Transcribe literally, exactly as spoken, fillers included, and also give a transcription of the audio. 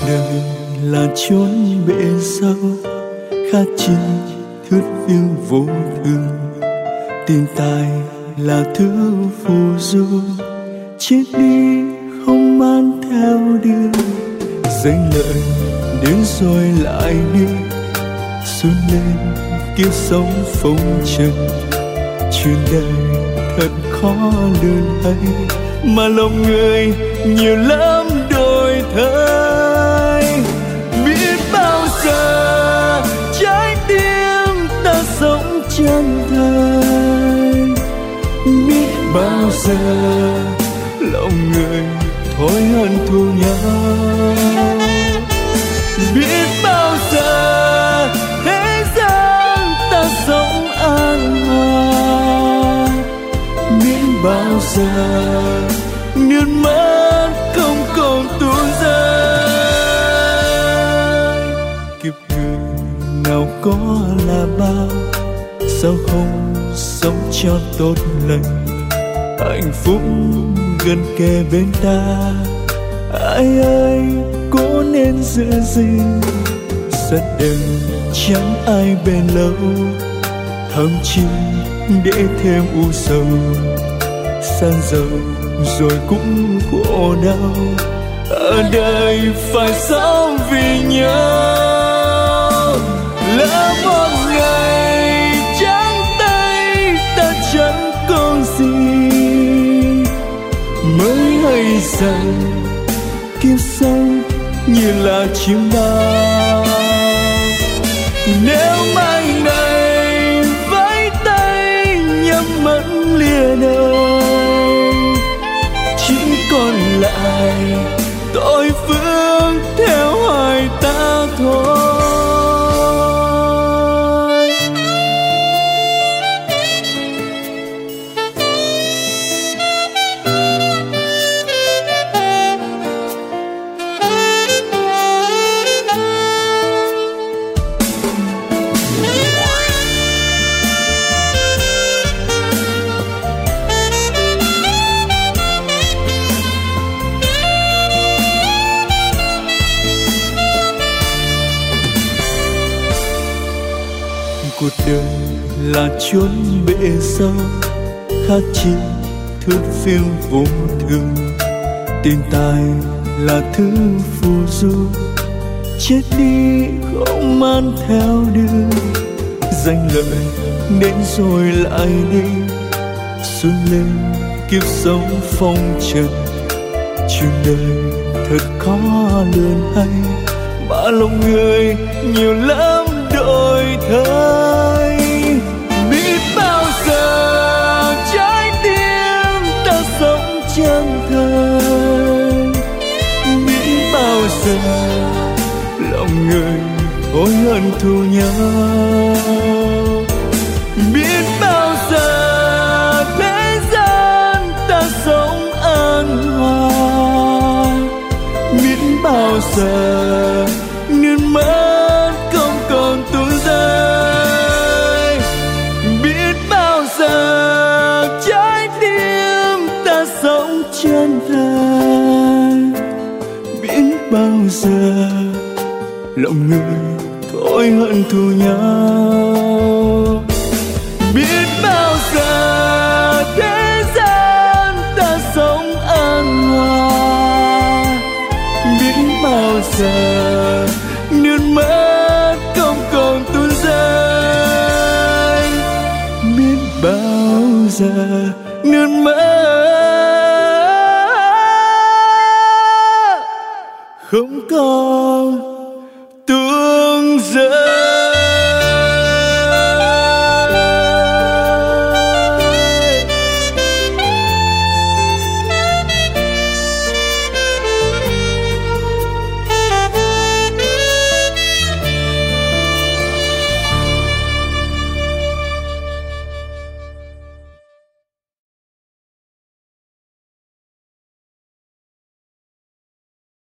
đời là chốn bể dâu, khát chi thướt phiêu vô thường. Tiền tài là thứ phù du, chết đi không mang theo đưa. Danh lợi đến rồi lại đi, xuân lên kiếp sống phong trần. Chuyện đời thật khó lường hay, mà lòng người nhiều lắm đổi thay. Biết bao giờ trái tim ta sống chân thành, biết bao giờ lòng người thôi hận thù nhau. Biết bao giờ thế gian ta sống an hòa, biết bao giờ nước mắt không còn tuôn rơi. Kiếp người nào có là bao, sao không sống cho tốt lành. Hạnh phúc gần kề bên ta, ai ơi cố nên giữ gìn. Rất đời chẳng ai bền lâu, thậm chí để thêm u sầu. San giàu rồi cũng khổ đau, ở đời phải sống vì nhau. Lỡ một ngày trắng tay ta chẳng còn gì, mới hay rằng kiếp sống như là chim bao. Nếu mai này vẫy tay nhắm mắt lìa đời, chỉ còn lại tội phương theo hai ta thôi. Cuộc đời là chốn bể dâu, khát chi thướt phiêu vô thường. Tiền tài là thứ phù du, chết đi không mang theo đưa. Danh lợi đến rồi lại đi, xuân lên kiếp sống phong trần. Chuyện đời thật khó lường hay, mà lòng người nhiều lắm đổi thay. Biết bao giờ trái tim ta sống chân thành, biết bao giờ lòng người hối hận thù nhau. Biết bao giờ thế gian ta sống an hòa, biết bao giờ nước mắt không còn tuôn rơi. Biết bao giờ trái tim ta sống chân thành, biết bao giờ lòng người thôi hận thù nhau. Biết bao giờ thế gian ta sống an hòa, biết bao giờ nước mắt không còn tuôn rơi. Biết bao giờ nước mắt không còn tuôn rơi.